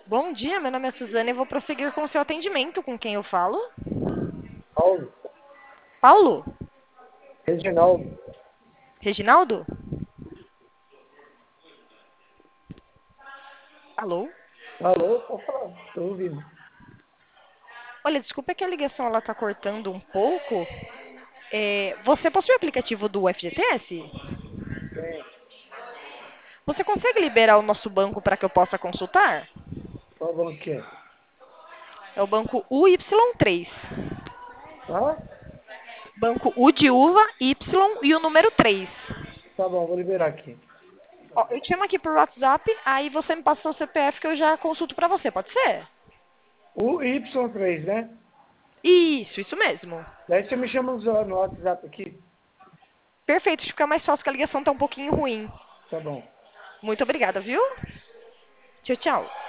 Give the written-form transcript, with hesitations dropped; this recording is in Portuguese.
Bom dia, meu nome é Suzana e vou prosseguir com o seu atendimento. Com quem eu falo? Paulo, Paulo? Reginaldo. Reginaldo? Alô? Alô, pode falar, tô ouvindo. Olha, desculpa que a ligação ela tá cortando um pouco. Você possui o aplicativo do FGTS? Bem, Você consegue liberar o nosso banco para que eu possa consultar? qual banco que é? É o banco UY3. Ah, Banco U de uva, Y e o número 3. tá bom, vou liberar aqui. Ó, eu te chamo aqui por WhatsApp, aí você me passa o seu CPF que eu já consulto para você, pode ser? O Y3, né? Isso mesmo. Daí você me chama no WhatsApp aqui. Perfeito, fica mais fácil que a ligação tá um pouquinho ruim. Tá bom. Muito obrigada, viu? Tchau, tchau.